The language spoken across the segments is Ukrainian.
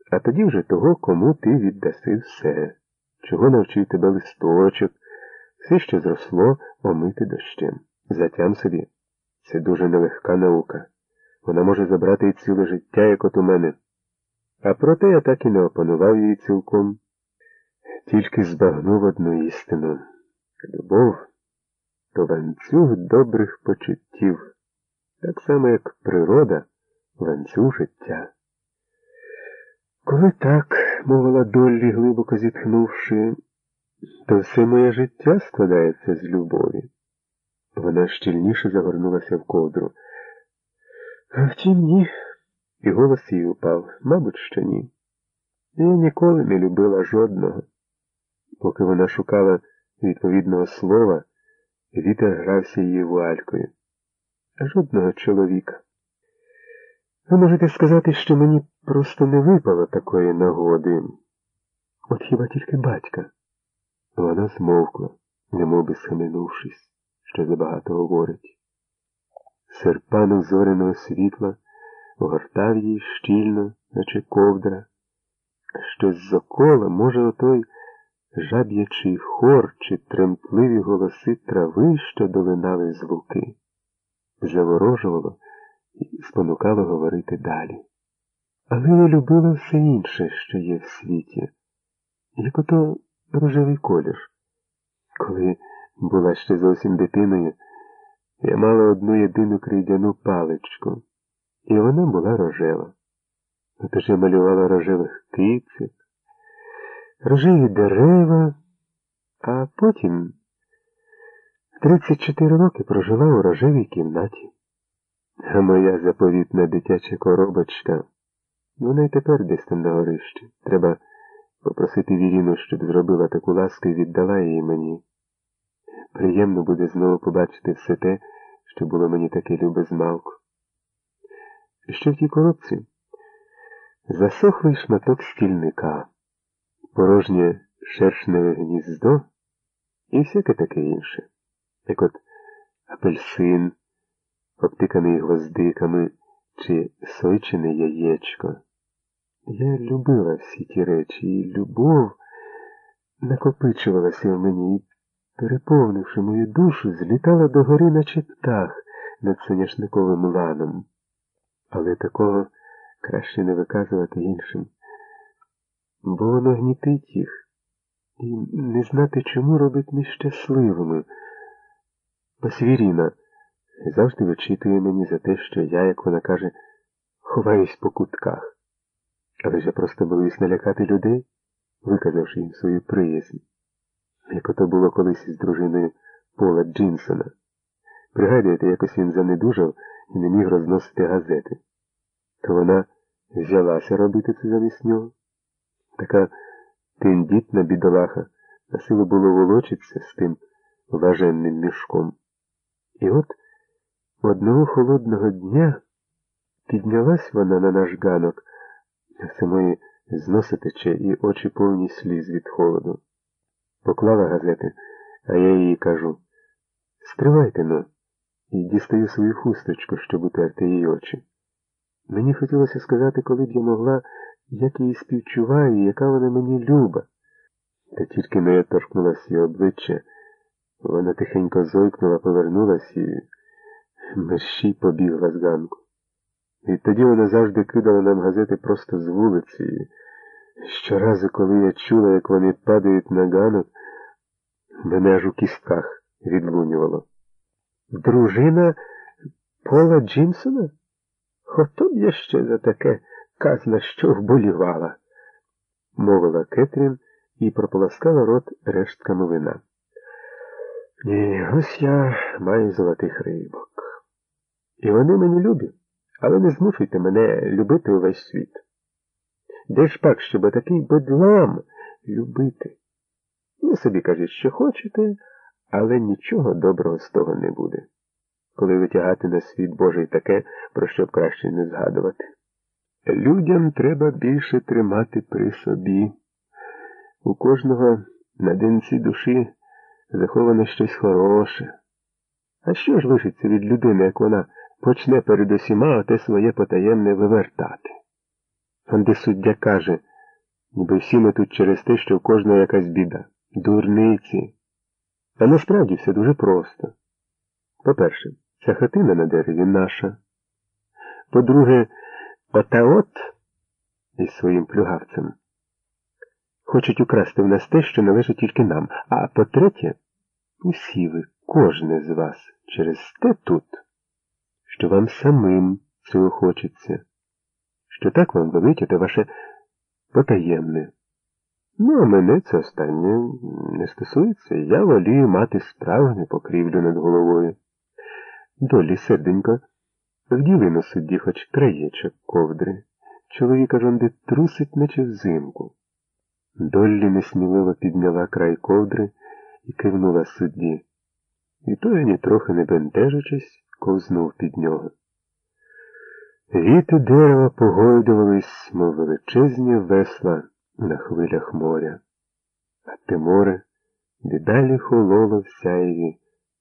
А тоді вже того, кому ти віддаси все, чого навчив тебе листочок, все, що зросло, омити дощем. Затям собі. Це дуже нелегка наука. Вона може забрати і ціле життя, як от у мене. А проте я так і не опанував її цілком. Тільки збагнув одну істину. Любов – то ланцюг добрих почуттів, так само, як природа – ланцюг життя. Коли так, мовила Доллі, глибоко зітхнувши, то все моє життя складається з любові. Вона щільніше загорнулася в ковдру. А втім, ні. І голос її упав. Мабуть, що ні. Я ніколи не любила жодного. Поки вона шукала відповідного слова, вітер грався її вуалькою. Жодного чоловіка. Ви можете сказати, що мені просто не випало такої нагоди. От хіба тільки батька. Вона змовкла, немовби схаменувшись, що забагато говорить. Серпанок зоряного світла огортав її щільно, наче ковдра. Щось зокола, може, отой жаб'ячий хор чи тремтливі голоси трави, що долинали з луки. Заворожувало і спонукало говорити далі. Але я любила все інше, що є в світі, як ото рожевий колір. Коли була ще зовсім дитиною, я мала одну єдину крейдяну паличку, і вона була рожева. Отож я малювала рожевих кицик, рожеві дерева, а потім 34 роки прожила у рожевій кімнаті. А моя заповітна дитяча коробочка, вона й тепер десь там на горищі. Треба попросити Віріну, щоб зробила таку ласку і віддала її мені. Приємно буде знову побачити все те, що було мені таке любе змалку. Що в тій коробці? Засохлий шматок стільника, порожнє шершневе гніздо і всяке таке інше, як от апельсин, обтиканий гвоздиками, чи сойчене яєчко. Я любила всі ті речі, і любов накопичувалася в мені, і, переповнивши мою душу, злітала догори, наче птах над соняшниковим ланом. Але такого краще не виказувати іншим, бо воно гнітить їх, і не знати чому робить нещасливими. Ось Віріна завжди вичитує мені за те, що я, як вона каже, ховаюсь по кутках. Але ж я просто боюсь налякати людей, виказавши їм свою приязнь. Як ото було колись із дружиною Пола Джинсона. Пригадуєте, якось він занедужав і не міг розносити газети. То вона взялася робити це замість нього. Така тендітна бідолаха, на силу було волочитися з тим важенним мішком. І от одного холодного дня піднялась вона на наш ганок, самої з носа тече і очі повні сліз від холоду. Поклала газети, а я їй кажу: «Стривайте, ну», і дістаю свою хусточку, щоб утерти її очі. Мені хотілося сказати, коли б я могла, як її співчуваю, і яка вона мені люба. Та тільки но я торкнулась її обличчя, вона тихенько зойкнула, повернулась і мерщій побігла з ганку. І тоді вона завжди кидала нам газети просто з вулиці. І щоразу, коли я чула, як вони падають на ганок, мене аж у кістках відлунювало. Дружина Пола Джинсона? Ото б я ще за таке казна що вболівала, мовила Кетрін і прополоскала рот рештками вина. Ні, ось я маю золотих рибок. І вони мені любі. Але не змушуйте мене любити увесь світ. Де ж пак, щоб такий бедлам любити? Ви собі кажіть, що хочете, але нічого доброго з того не буде, коли витягати на світ Божий таке, про що б краще не згадувати. Людям треба більше тримати при собі. У кожного на динці душі заховано щось хороше. А що ж лишиться від людини, як вона почне перед усіма оте своє потаємне вивертати? Он де суддя каже, ніби всі ми тут через те, що в кожного якась біда. Дурниці. А насправді все дуже просто. По-перше, ця хатина на дереві наша. По-друге, ота-от із своїм плюгавцем хочуть украсти в нас те, що належить тільки нам. А по-третє, усі ви, кожне з вас, через те тут, що вам самим цього хочеться, що так вам велить оте ваше потаємне. Ну, а мене це останнє не стосується. Я волію мати справжню покрівлю над головою. Долі, серденько, вділи на судді хоч краєчок ковдри. Чоловіка жонди трусить, наче взимку. Доллі несміливо підняла край ковдри і кивнула судді. І той, ані трохи не бентежачись, ковзнув під нього. Віти дерева погойдувались, мов величезні весла на хвилях моря. А те море дедалі хололо в сяєві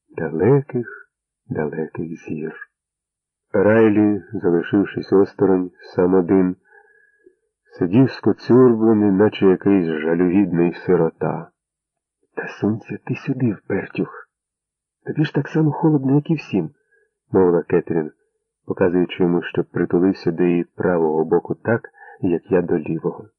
далеких зір. Райлі, залишившись осторонь, сам один, сидів скоцюрблений, наче якийсь жалюгідний сирота. Та сонця ти сюди, впертюх. Тобі ж так само холодно, як і всім, мовила Кетрін, показуючи йому, щоб притулився до її правого боку так, як я до лівого.